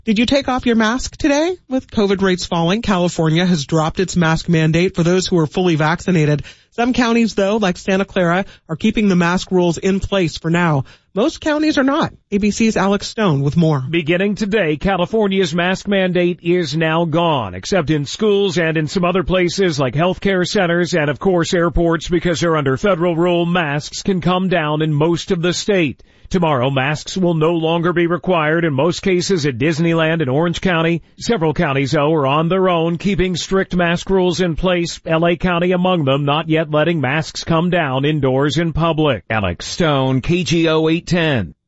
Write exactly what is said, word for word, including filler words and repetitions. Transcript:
Did you take off your mask today? With COVID rates falling, California has dropped its mask mandate for those who are fully vaccinated. Some counties, though, like Santa Clara, are keeping the mask rules in place for now. Most counties are not. A B C's Alex Stone with more. Beginning today, California's mask mandate is now gone, except in schools and in some other places like healthcare centers and, of course, airports, because they're under federal rule. Masks can come down in most of the state. Tomorrow, masks will no longer be required in most cases at Disneyland and Orange County. Several counties, though, are on their own, keeping strict mask rules in place. L A County among them, not yet letting masks come down indoors in public. Alex Stone, K G O eight ten.